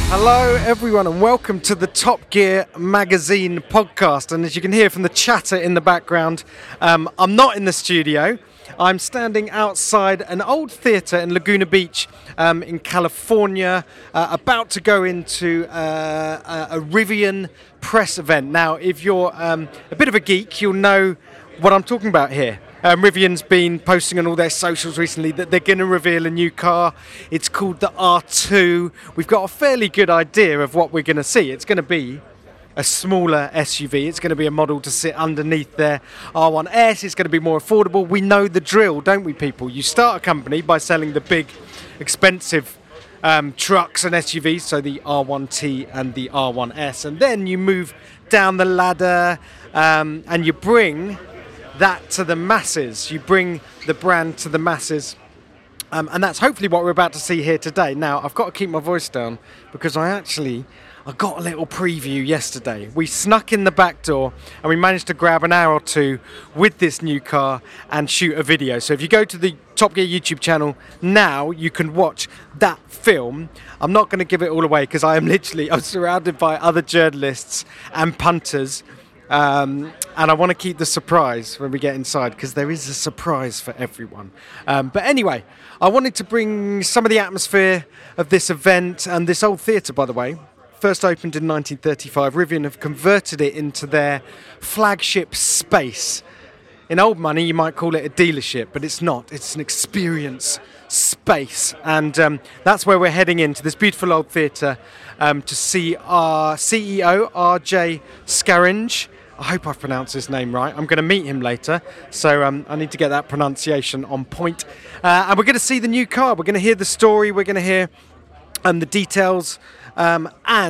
Hello everyone and welcome to the Top Gear magazine podcast, and as you can hear from the chatter in the background, I'm not in the studio. I'm standing outside an old theatre in Laguna Beach in California, about to go into a Rivian press event. Now if you're a bit of a geek, you'll know what I'm talking about here. Rivian's been posting on all their socials recently that they're going to reveal a new car. It's called the R2. We've got a fairly good idea of what we're going to see. It's going to be a smaller SUV. It's going to be a model to sit underneath their R1S. It's going to be more affordable. We know the drill, don't we, people? You start a company by selling the big, expensive trucks and SUVs, so the R1T and the R1S, and then you move down the ladder and you bring that to the masses. You bring the brand to the masses, and that's hopefully what we're about to see here today. Now, I've got to keep my voice down because I got a little preview yesterday. We snuck in the back door and we managed to grab an hour or two with this new car and shoot a video. So if you go to the Top Gear YouTube channel now, you can watch that film. I'm not going to give it all away because I'm surrounded by other journalists and punters. And I want to keep the surprise when we get inside because there is a surprise for everyone. But anyway, I wanted to bring some of the atmosphere of this event, and this old theatre, by the way, first opened in 1935. Rivian have converted it into their flagship space. In old money, you might call it a dealership, but it's not. It's an experience space. And that's where we're heading into this beautiful old theatre to see our CEO, RJ Scaringe. I hope I've pronounced his name right. I'm going to meet him later, so I need to get that pronunciation on point. And we're going to see the new car. We're going to hear the story. We're going to hear the details. And,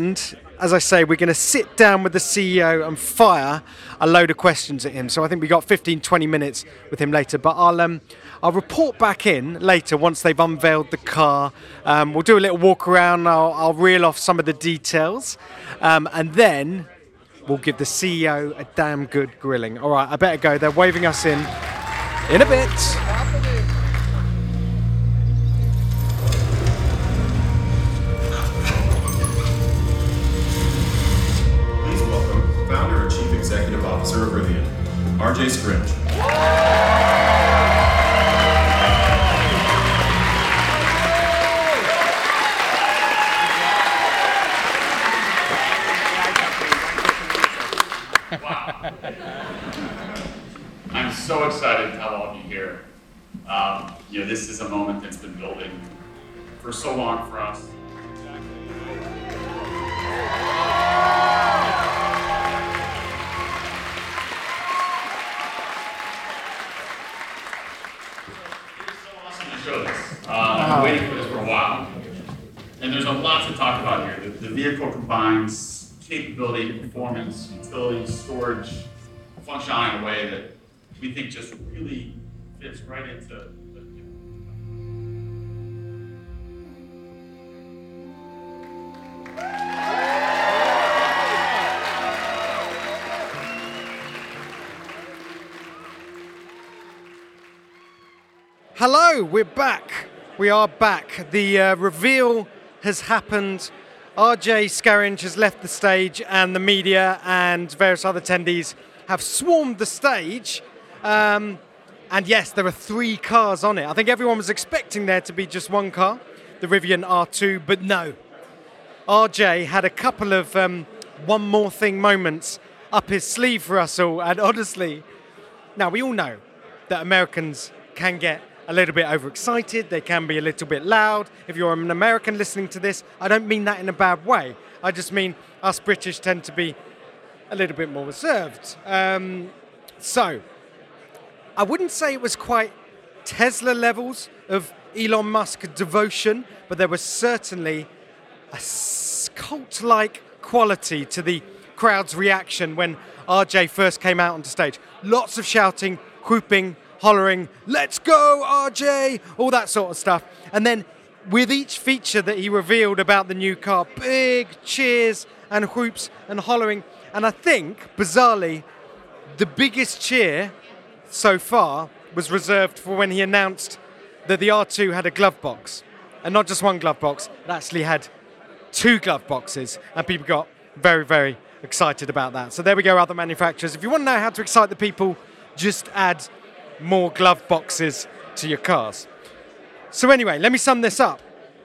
as I say, we're going to sit down with the CEO and fire a load of questions at him. So I think we got 15, 20 minutes with him later. But I'll report back in later once they've unveiled the car. We'll do a little walk around. I'll reel off some of the details. And then we'll give the CEO a damn good grilling. All right, I better go. They're waving us in a bit. Please welcome Founder and Chief Executive Officer of Rivian, RJ Scaringe. I'm so excited to have all of you here. This is a moment that's been building for so long for us. It's so awesome to show this. I've been waiting for this for a while. And there's a lot to talk about here. The vehicle combines capability, performance, utility, storage, functionality in a way that we think just really fits right into the Hello, we're back. We are back. The reveal has happened. RJ Scaringe has left the stage, and the media and various other attendees have swarmed the stage. And yes, there are 3 cars on it. I think everyone was expecting there to be just one car, the Rivian R2, but no. RJ had a couple of one more thing moments up his sleeve for us all. And honestly, now we all know that Americans can get a little bit overexcited. They can be a little bit loud. If you're an American listening to this, I don't mean that in a bad way. I just mean us British tend to be a little bit more reserved. So I wouldn't say it was quite Tesla levels of Elon Musk devotion, but there was certainly a cult-like quality to the crowd's reaction when RJ first came out onto stage. Lots of shouting, whooping, hollering, "Let's go, RJ!" all that sort of stuff. And then with each feature that he revealed about the new car, big cheers and whoops and hollering. And I think, bizarrely, the biggest cheer so far was reserved for when he announced that the R2 had a glove box. And not just one glove box, it actually had 2 glove boxes, and people got very, very excited about that. So there we go, other manufacturers. If you want to know how to excite the people, just add more glove boxes to your cars. So anyway, let me sum this up.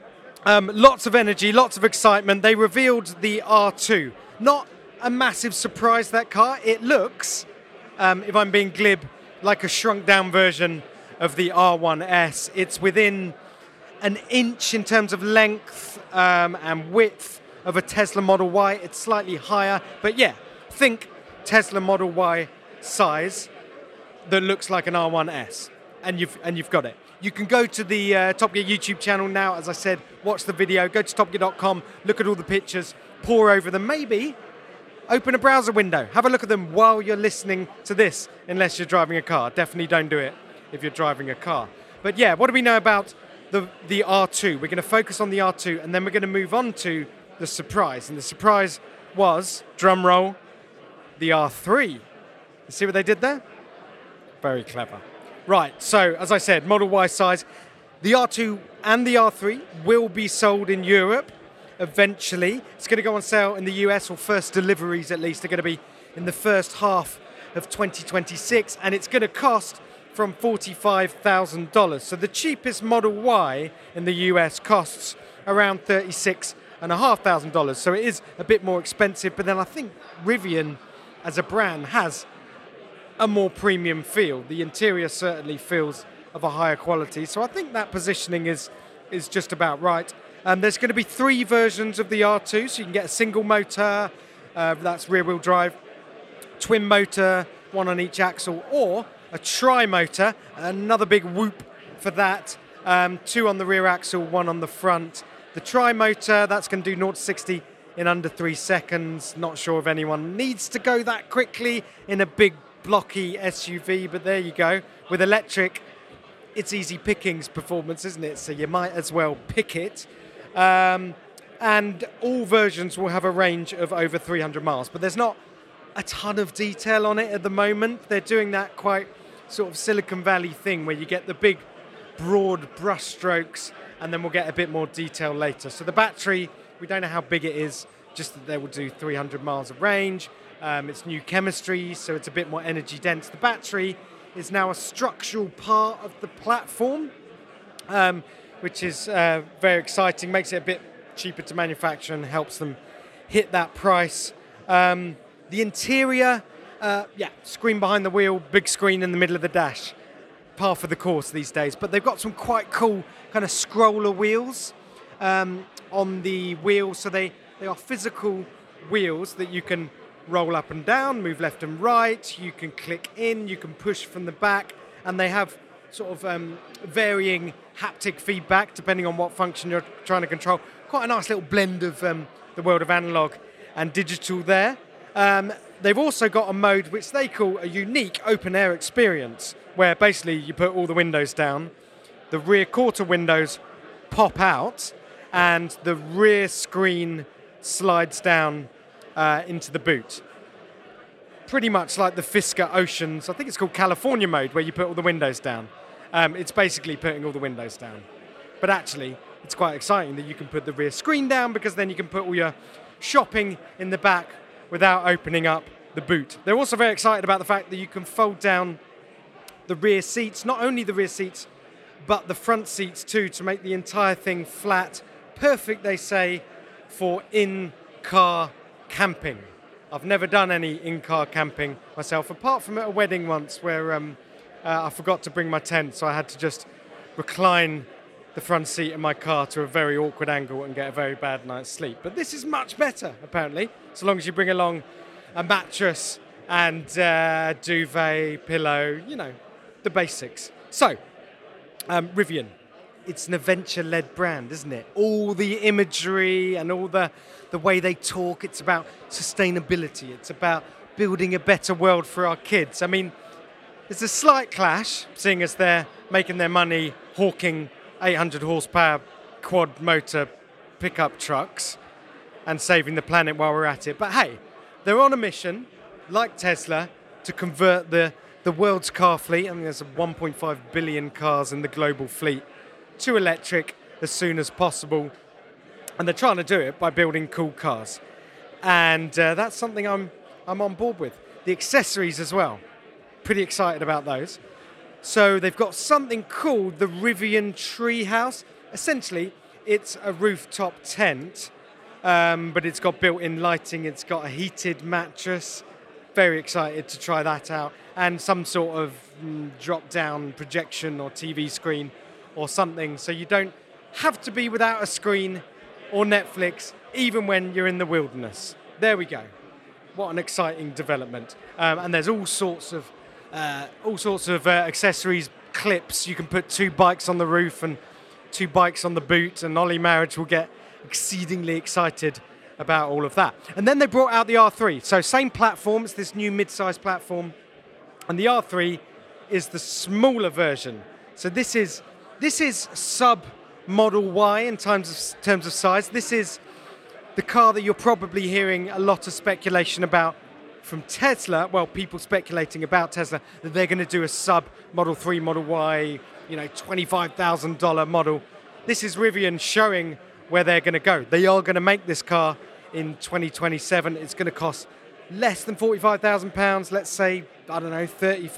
Lots of energy, lots of excitement. They revealed the R2. Not a massive surprise, that car. It looks, if I'm being glib, like a shrunk down version of the R1S. It's within an inch in terms of length and width of a Tesla Model Y. It's slightly higher, but yeah, think Tesla Model Y size that looks like an R1S, and you've got it. You can go to the Top Gear YouTube channel now, as I said, watch the video, go to topgear.com, look at all the pictures, pore over them, maybe open a browser window, have a look at them while you're listening to this, unless you're driving a car. Definitely don't do it if you're driving a car. But yeah, what do we know about the R2? We're going to focus on the R2, and then we're going to move on to the surprise. And the surprise was, drum roll, the R3. You see what they did there? Very clever. Right, so as I said, Model Y size. The R2 and the R3 will be sold in Europe eventually. It's going to go on sale in the US, or first deliveries at least, are going to be in the first half of 2026, and it's going to cost from $45,000. So the cheapest Model Y in the US costs around $36,500. So it is a bit more expensive, but then I think Rivian as a brand has a more premium feel. The interior certainly feels of a higher quality, so I think that positioning is just about right. There's going to be 3 versions of the R2, so you can get a single motor, that's rear-wheel drive, twin motor, 1 on each axle, or a tri-motor, another big whoop for that, 2 on the rear axle, 1 on the front. The tri-motor, that's going to do 0 to 60 in under 3 seconds. Not sure if anyone needs to go that quickly in a big blocky SUV, but there you go. With electric, it's easy pickings performance, isn't it? So you might as well pick it. And all versions will have a range of over 300 miles, but there's not a ton of detail on it at the moment. They're doing that quite sort of Silicon Valley thing where you get the big, broad brush strokes, and then we'll get a bit more detail later. So the battery, we don't know how big it is, just that they will do 300 miles of range. It's new chemistry, so it's a bit more energy dense. The battery is now a structural part of the platform, which is very exciting, makes it a bit cheaper to manufacture and helps them hit that price. The interior, screen behind the wheel, big screen in the middle of the dash. Par for the course these days, but they've got some quite cool kind of scroller wheels on the wheels, so they are physical wheels that you can roll up and down, move left and right, you can click in, you can push from the back, and they have sort of varying haptic feedback depending on what function you're trying to control. Quite a nice little blend of the world of analog and digital there. They've also got a mode which they call a unique open air experience, where basically you put all the windows down, the rear quarter windows pop out, and the rear screen slides down into the boot. Pretty much like the Fisker Oceans, I think it's called California mode, where you put all the windows down. It's basically putting all the windows down. But actually, it's quite exciting that you can put the rear screen down, because then you can put all your shopping in the back without opening up the boot. They're also very excited about the fact that you can fold down the rear seats, not only the rear seats, but the front seats too, to make the entire thing flat. Perfect, they say, for in-car camping. I've never done any in-car camping myself, apart from at a wedding once where I forgot to bring my tent, so I had to just recline the front seat in my car to a very awkward angle and get a very bad night's sleep. But this is much better, apparently, so long as you bring along a mattress and duvet, pillow, you know, the basics. So, Rivian, it's an adventure-led brand, isn't it? All the imagery and all the way they talk, it's about sustainability. It's about building a better world for our kids. I mean, there's a slight clash, seeing as they're making their money hawking 800 horsepower quad motor pickup trucks and saving the planet while we're at it. But hey, they're on a mission, like Tesla, to convert the world's car fleet, I mean there's 1.5 billion cars in the global fleet, to electric as soon as possible. And they're trying to do it by building cool cars. And that's something I'm on board with. The accessories as well. Pretty excited about those. So they've got something called the Rivian Treehouse. Essentially, it's a rooftop tent, but it's got built-in lighting. It's got a heated mattress. Very excited to try that out. And some sort of drop-down projection or TV screen or something. So you don't have to be without a screen or Netflix, even when you're in the wilderness. There we go. What an exciting development. And there's all sorts of accessories, clips. You can put 2 bikes on the roof and 2 bikes on the boot, and Ollie Marriage will get exceedingly excited about all of that. And then they brought out the R3. So same platform, it's this new mid-size platform. And the R3 is the smaller version. So this is sub Model Y in terms of size. This is the car that you're probably hearing a lot of speculation about from Tesla. Well, people speculating about Tesla that they're going to do a sub Model 3, Model Y, $25,000 model. This is Rivian showing where they're going to go. They are going to make this car in 2027. It's going to cost less than £45,000. Let's say, I don't know,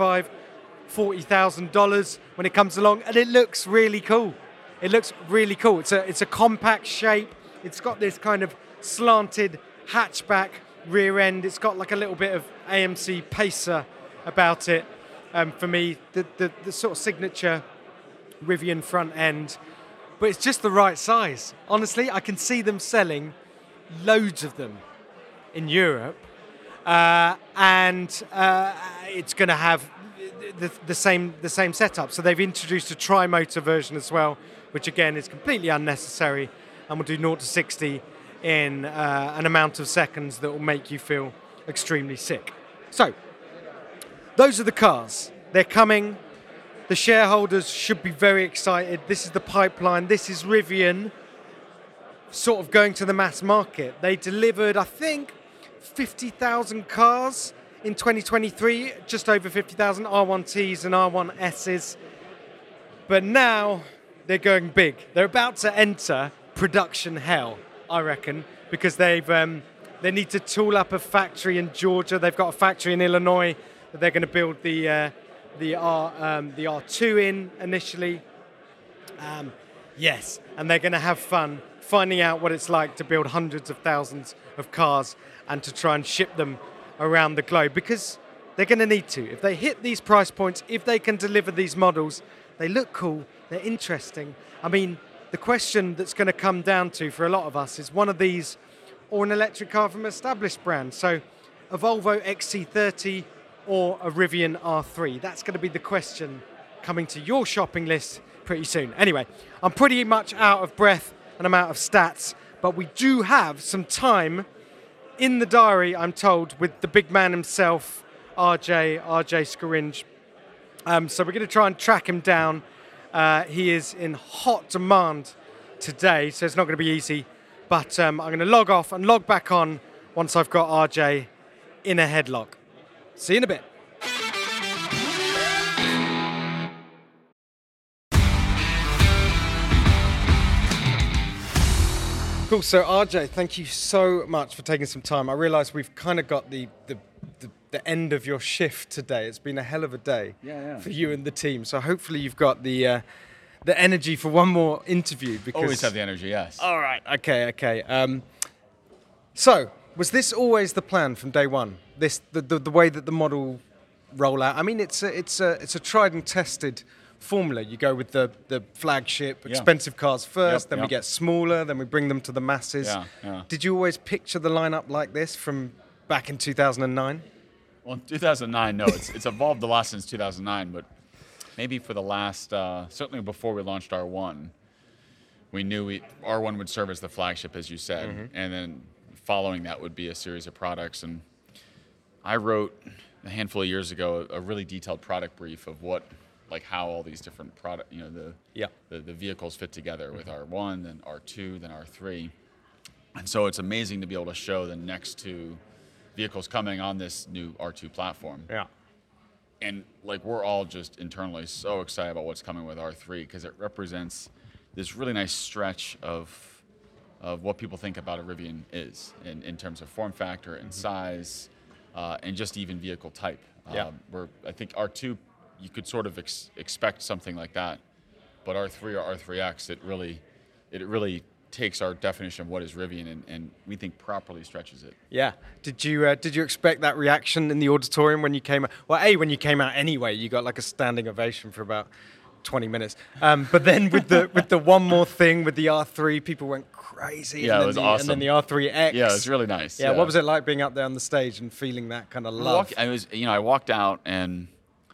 $40,000 when it comes along, and it looks really cool. It looks really cool. It's a compact shape. It's got this kind of slanted hatchback rear end. It's got like a little bit of AMC Pacer about it. For me, the sort of signature Rivian front end, but it's just the right size. Honestly, I can see them selling loads of them in Europe, and it's going to have the same setup. So they've introduced a tri-motor version as well, which again is completely unnecessary, and will do 0 to 60 in an amount of seconds that will make you feel extremely sick. So those are the cars. They're coming. The shareholders should be very excited. This is the pipeline. This is Rivian sort of going to the mass market. They delivered, I think, 50,000 cars in 2023, just over 50,000 R1Ts and R1Ss. But now they're going big. They're about to enter production hell, I reckon, because they need to tool up a factory in Georgia. They've got a factory in Illinois that they're going to build the R2 in initially. Yes, and they're going to have fun finding out what it's like to build hundreds of thousands of cars and to try and ship them around the globe, because they're going to need to. If they hit these price points, if they can deliver these models, they look cool, they're interesting. I mean, the question that's going to come down to for a lot of us is one of these or an electric car from an established brand. So a Volvo XC30 or a Rivian R3. That's going to be the question coming to your shopping list pretty soon. Anyway, I'm pretty much out of breath and I'm out of stats, but we do have some time in the diary, I'm told, with the big man himself, RJ Scaringe. So we're going to try and track him down. He is in hot demand today, so it's not going to be easy. But I'm going to log off and log back on once I've got RJ in a headlock. See you in a bit. Cool. So RJ, thank you so much for taking some time. I realise we've kind of got the end of your shift today. It's been a hell of a day for you and the team. So hopefully you've got the energy for one more interview. Because always have the energy, yes. All right. Okay. So was this always the plan from day one? The way that the model roll out. I mean, it's a tried and tested formula. You go with the flagship, expensive cars first, then we get smaller, then we bring them to the masses. Yeah. Did you always picture the lineup like this from back in 2009? Well, in 2009, no. It's evolved a lot since 2009, but maybe for the last, certainly before we launched R1, we knew R1 would serve as the flagship, as you said, and then following that would be a series of products. And I wrote a handful of years ago a really detailed product brief of how all these different product, the vehicles fit together with R1, then R2, then R3. And so it's amazing to be able to show the next two vehicles coming on this new R2 platform. Yeah. And we're all just internally so excited about what's coming with R3 because it represents this really nice stretch of of what people think about a Rivian is in terms of form factor and size, and just even vehicle type. Yeah. Where I think R2, you could sort of expect something like that, but R3 or R3X, it really takes our definition of what is Rivian and we think properly stretches it. Yeah. Did you expect that reaction in the auditorium when you came out? Well, when you came out anyway, you got like a standing ovation for about 20 minutes. But then with the one more thing with the R3, people went crazy. Yeah, it was awesome. And then the R3X. Yeah, it was really nice. Yeah. What was it like being up there on the stage and feeling that kind of love? I walked out and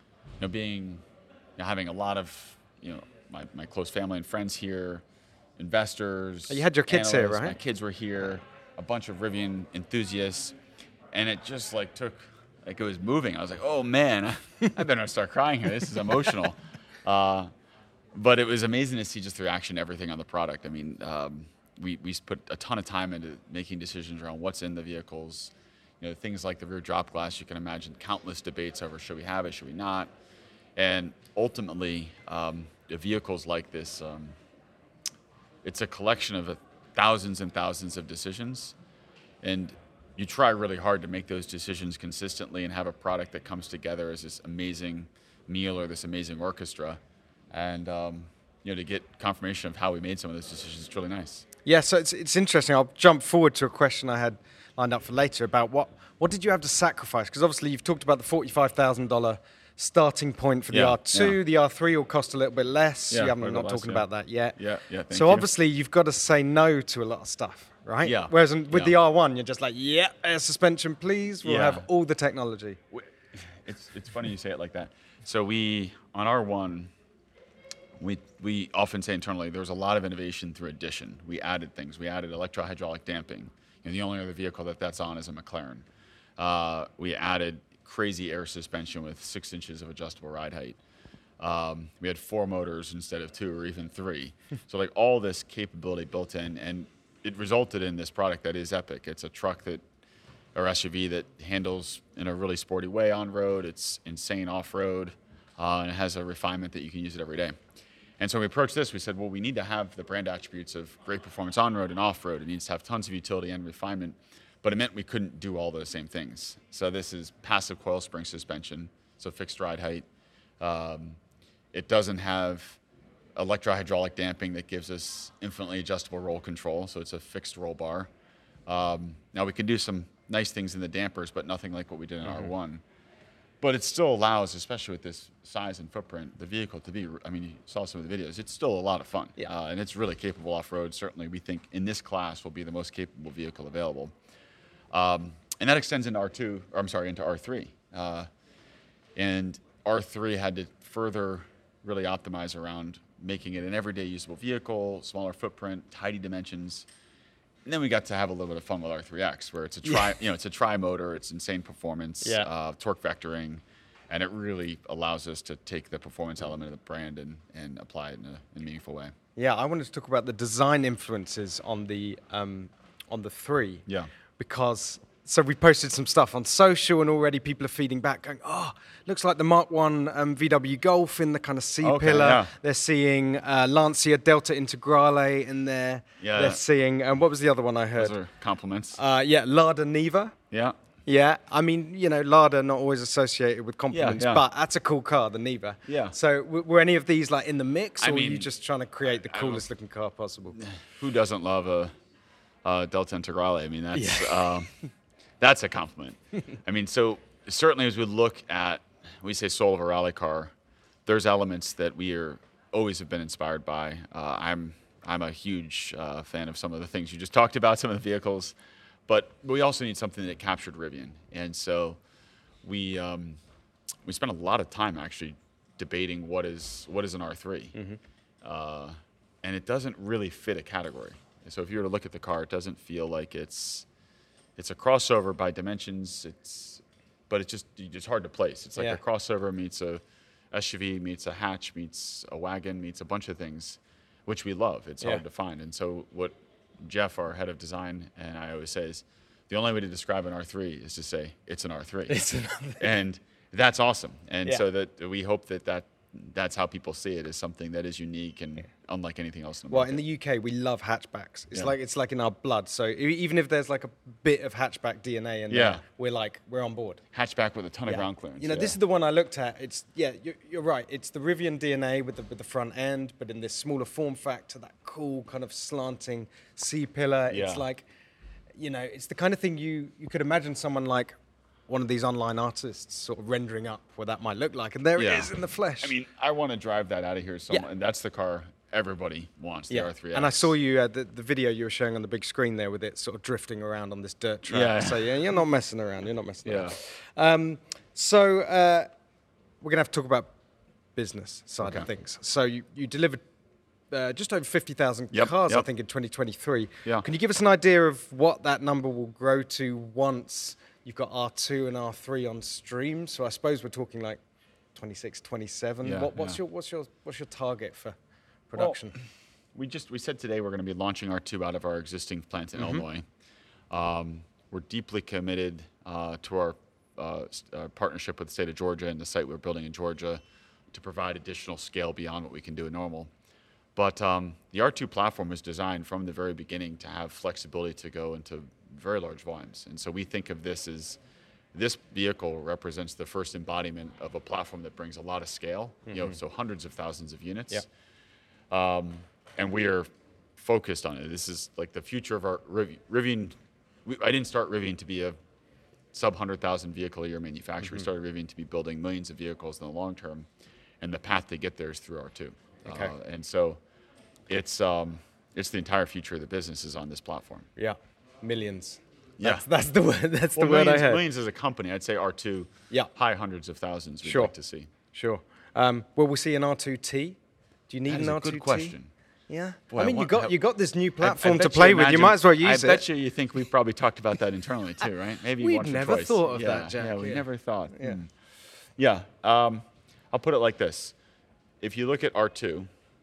having a lot of my close family and friends here, investors. You had your kids analysts. here, right? My kids were here, a bunch of Rivian enthusiasts, and it just it was moving. I was like, oh man, I better not start crying here. This is emotional. But it was amazing to see just the reaction to everything on the product. I mean, we put a ton of time into making decisions around what's in the vehicles. Things like the rear drop glass, you can imagine countless debates over should we have it, should we not. And ultimately, the vehicles like this, it's a collection of thousands and thousands of decisions. And you try really hard to make those decisions consistently and have a product that comes together as this amazing meal or this amazing orchestra. And to get confirmation of how we made some of those decisions, it's really nice. Yeah, so it's interesting. I'll jump forward to a question I had lined up for later about what did you have to sacrifice? Because obviously you've talked about the $45,000 starting point for the R2. Yeah. The R3 will cost a little bit less. Yeah, I'm not talking about that yet. Yeah. Thank so you. obviously you've got to say no to a lot of stuff, right? Yeah. Whereas with the R1, you're just like, air suspension, please. We'll have all the technology. It's funny you say it like that. So on R1, we often say internally there was a lot of innovation through addition. We added things. We added electro-hydraulic damping. The only other vehicle that's on is a McLaren. We added crazy air suspension with 6 inches of adjustable ride height. We had 4 motors instead of 2 or even 3. So all this capability built in, and it resulted in this product that is epic. It's a truck or SUV that handles in a really sporty way on road. It's insane off road, and it has a refinement that you can use it every day. And so when we approached this, we said, well, we need to have the brand attributes of great performance on road and off road. It needs to have tons of utility and refinement, but it meant we couldn't do all those same things. So this is passive coil spring suspension, so fixed ride height. It doesn't have electro-hydraulic damping that gives us infinitely adjustable roll control, so it's a fixed roll bar. Now we can do some nice things in the dampers, but nothing like what we did in R1. But it still allows, especially with this size and footprint, the vehicle to be, you saw some of the videos, it's still a lot of fun. Yeah. And it's really capable off-road. Certainly, we think in this class will be the most capable vehicle available. And that extends into into R3. And R3 had to further really optimize around making it an everyday usable vehicle, smaller footprint, tidy dimensions. And then we got to have a little bit of fun with R3X, where it's a tri-motor, it's insane performance, torque vectoring, and it really allows us to take the performance element of the brand and apply it in a meaningful way. Yeah, I wanted to talk about the design influences on the 3. Yeah. Because we posted some stuff on social, and already people are feeding back, going, "Oh, looks like the Mark 1 VW Golf in the kind of C-pillar." Yeah. They're seeing Lancia Delta Integrale in there. Yeah. They're seeing, what was the other one I heard? Those are compliments. Lada Niva. Yeah. Yeah, Lada not always associated with compliments, Yeah. but that's a cool car, the Niva. Yeah. So were any of these in the mix, or were you mean, just trying to create the coolest looking car possible? Who doesn't love a Delta Integrale? That's a compliment. So certainly as we look at, we say soul of a rally car, there's elements that we always have been inspired by. I'm a huge fan of some of the things you just talked about, some of the vehicles, but we also need something that captured Rivian. And so we spent a lot of time actually debating what is an R3. And it doesn't really fit a category. So if you were to look at the car, it doesn't feel like it's a crossover by dimensions. But it's just hard to place. It's like a crossover meets a SUV, meets a hatch, meets a wagon, meets a bunch of things, which we love. It's hard to find. And so what Jeff, our head of design, and I always say is the only way to describe an R3 is to say it's an R3. And that's awesome. And so that we hope that that's how people see it, as something that is unique and unlike anything else in the Well, market. in the UK, we love hatchbacks. It's Yeah. it's like in our blood. So even if there's like a bit of hatchback DNA in Yeah. there, we're on board. Hatchback with a ton of ground clearance. You know, this is the one I looked at. It's you're right. It's the Rivian DNA with the front end, but in this smaller form factor, that cool kind of slanting C-pillar. Yeah. It's like, you know, it's the kind of thing you could imagine someone like one of these online artists sort of rendering up what that might look like, and there it is in the flesh. I mean, I want to drive that out of here, and that's the car everybody wants, the R3X. And I saw you the video you were showing on the big screen there with it sort of drifting around on this dirt track. Yeah. So you're not messing around. You're not messing Yeah. around. So we're gonna have to talk about business side of Okay. things. So you delivered just over 50,000 Yep, cars, I yep. think, in 2023. Yeah. Can you give us an idea of what that number will grow to once you've got R2 and R3 on stream? So I suppose we're talking like 26, 27. Yeah, What's yeah. your target for production? We said today we're going to be launching R2 out of our existing plant in Illinois. We're deeply committed to our partnership with the state of Georgia and the site we're building in Georgia to provide additional scale beyond what we can do in normal. But the R2 platform was designed from the very beginning to have flexibility to go into very large volumes. And so we think of this as, this vehicle represents the first embodiment of a platform that brings a lot of scale, so hundreds of thousands of units. Yeah. And we are focused on it. This is like the future of our Rivian. I didn't start Rivian to be a sub 100,000 vehicle a year manufacturer. We started Rivian to be building millions of vehicles in the long term, and the path to get there is through R2. Okay. And so it's the entire future of the business is on this platform. Yeah, millions. Yeah. That's the word. That's the Well, word I millions, heard. millions as a company. I'd say R2. Yeah. High hundreds of thousands. We'd Sure. like to see. Sure. Will we see an R2T? Do you need That an is a R2T? good question. Yeah. Boy, I mean, I you got this new I platform bet to you play with. You imagine- might as well use I it. bet you think we've probably talked about that internally too, right? Maybe We'd once or never twice. thought of Yeah, that, Jack, Yeah, we yeah. never thought. Yeah. Yeah. I'll put it like this: if you look at R2,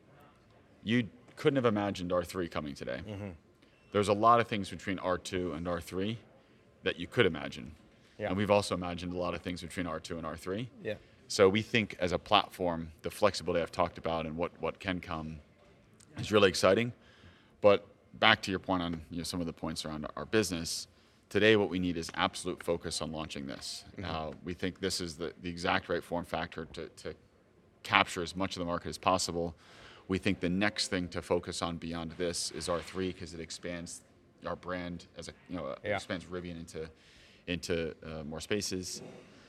you couldn't have imagined R3 coming today. There's a lot of things between R2 and R3 that you could imagine, Yeah. and we've also imagined a lot of things between R2 and R3. Yeah. So we think as a platform, the flexibility I've talked about and what can come is really exciting. But back to your point on some of the points around our business, today what we need is absolute focus on launching this. We think this is the exact right form factor to capture as much of the market as possible. We think the next thing to focus on beyond this is R3 because it expands our brand as expands Rivian into more spaces.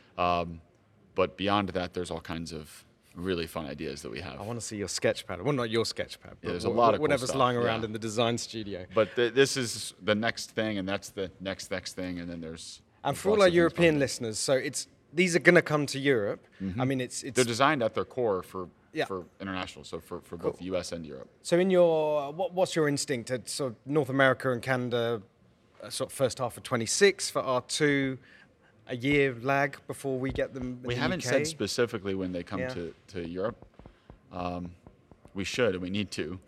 But beyond that, there's all kinds of really fun ideas that we have. I want to see your sketch pad. Well, not your sketch pad, but there's a lot of cool whatever's stuff, lying around yeah. in the design studio. But this is the next thing, and that's the next thing, and then there's. And for lots all our of things European behind it. listeners, so these are going to come to Europe. I mean, it's They're designed at their core for Yeah. international, so for both the U.S. and Europe. so in your what's your instinct at sort of North America and Canada, sort of first half of 26 for R2, a year lag before we get them. In We the haven't UK? said specifically when they come Yeah. to Europe. We should, and we need to.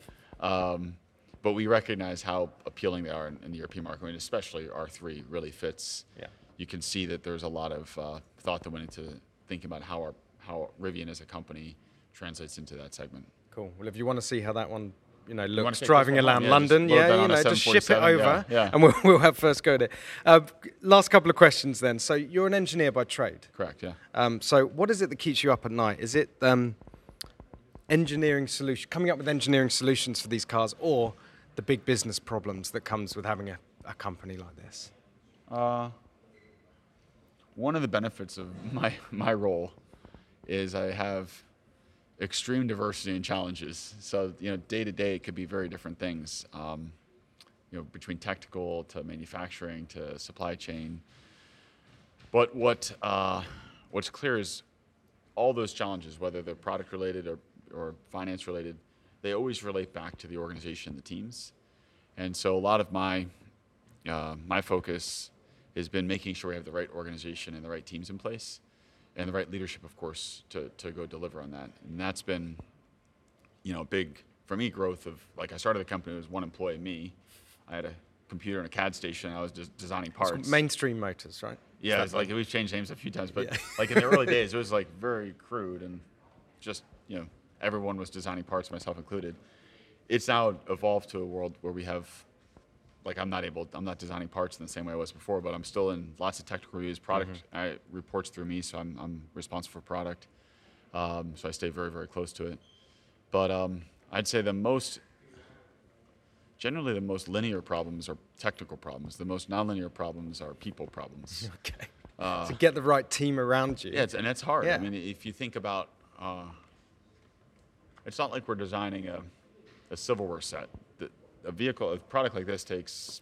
But we recognize how appealing they are in the European market, and especially R3 really fits. Yeah. You can see that there's a lot of thought that went into thinking about how Rivian as a company translates into that segment. Cool. Well, if you want to see how that one, wanna looks take driving this one around home? Yeah, London, just load that on a just ship it 747, over, yeah. and we'll have first go there. Last couple of questions then. So you're an engineer by trade. Correct, yeah. So what is it that keeps you up at night? Is it coming up with engineering solutions for these cars, or the big business problems that comes with having a company like this? One of the benefits of my role is I have extreme diversity and challenges. So day to day it could be very different things. Between technical to manufacturing to supply chain. But what's clear is all those challenges, whether they're product related or finance related, they always relate back to the organization, the teams. And so a lot of my focus has been making sure we have the right organization and the right teams in place, and the right leadership, of course, to go deliver on that. And that's been, big for me growth of, like, I started the company, it was one employee, me. I had a computer and a CAD station. I was just designing parts. It's Mainstream Motors, right? Yeah, it's like we've changed names a few times, but like in the early days, it was like very crude and just everyone was designing parts, myself included. It's now evolved to a world where we have, I'm not designing parts in the same way I was before, but I'm still in lots of technical reviews. Product reports through me, so I'm responsible for product. So I stay very, very close to it. But I'd say generally the most linear problems are technical problems. The most nonlinear problems are people problems. Okay. To get the right team around you. Yeah, and it's hard. Yeah. I mean, if you think about, it's not like we're designing a silverware set. A product like this takes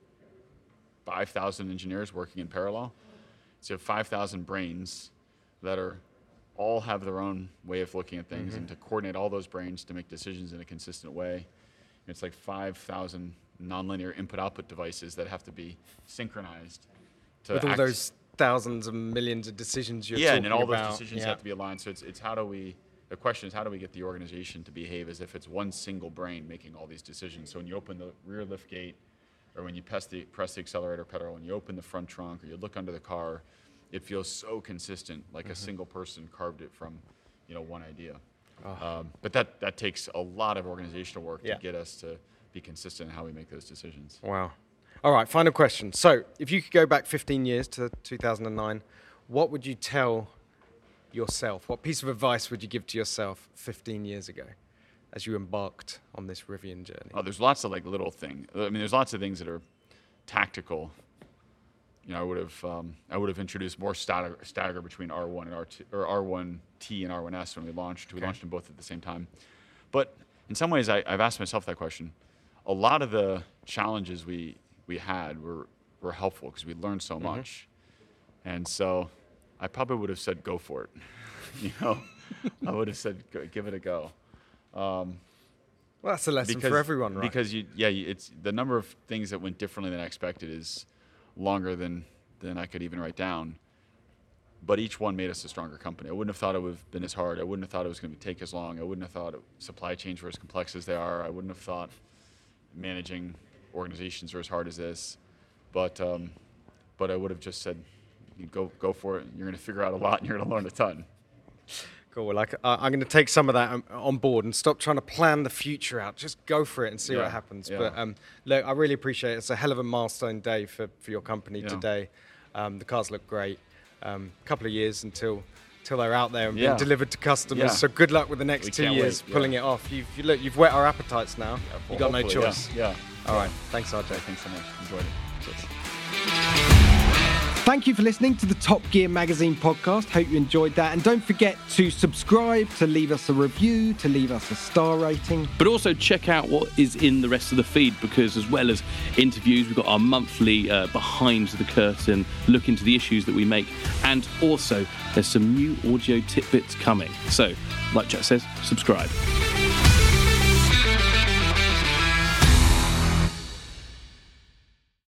5,000 engineers working in parallel. So you have 5,000 brains that all have their own way of looking at things, and to coordinate all those brains to make decisions in a consistent way. It's like 5,000 nonlinear input-output devices that have to be synchronized to with all those thousands and millions of decisions you're talking about. And all those decisions have to be aligned. So it's the question is, how do we get the organization to behave as if it's one single brain making all these decisions? So when you open the rear lift gate, or when you press the accelerator pedal, when you open the front trunk, or you look under the car, it feels so consistent, like a single person carved it from, one idea. But that takes a lot of organizational work to get us to be consistent in how we make those decisions. Wow. All right, final question. So if you could go back 15 years to 2009, what would you tell yourself? What piece of advice would you give to yourself 15 years ago as you embarked on this Rivian journey? Oh, there's lots of little things. I mean, there's lots of things that are tactical. I would have introduced more stagger between R1 and R2, or R1T and R1S when we launched. We launched them both at the same time. But in some ways, I've asked myself that question. A lot of the challenges we had were helpful because we learned so much. And so I probably would have said, go for it. I would have said, give it a go. Well, that's a lesson for everyone, right? Because it's the number of things that went differently than I expected is longer than I could even write down. But each one made us a stronger company. I wouldn't have thought it would have been as hard. I wouldn't have thought it was going to take as long. I wouldn't have thought supply chains were as complex as they are. I wouldn't have thought managing organizations were as hard as this. But I would have just said, go for it. You're going to figure out a lot, and you're going to learn a ton. Cool. Well, I'm going to take some of that on board and stop trying to plan the future out. Just go for it and see what happens. Yeah. But look, I really appreciate it. It's a hell of a milestone day for your company today. The cars look great. Couple of years until they're out there and being delivered to customers. Yeah. So good luck with the next 2 years pulling it off. You've whet our appetites now. You've got no choice. Yeah. All right. Thanks, RJ. Thanks so much. Enjoyed it. Cheers. Thank you for listening to the Top Gear Magazine podcast. Hope you enjoyed that. And don't forget to subscribe, to leave us a review, to leave us a star rating. But also check out what is in the rest of the feed, because as well as interviews, we've got our monthly behind the curtain look into the issues that we make. And also there's some new audio tidbits coming. So, like Jack says, subscribe.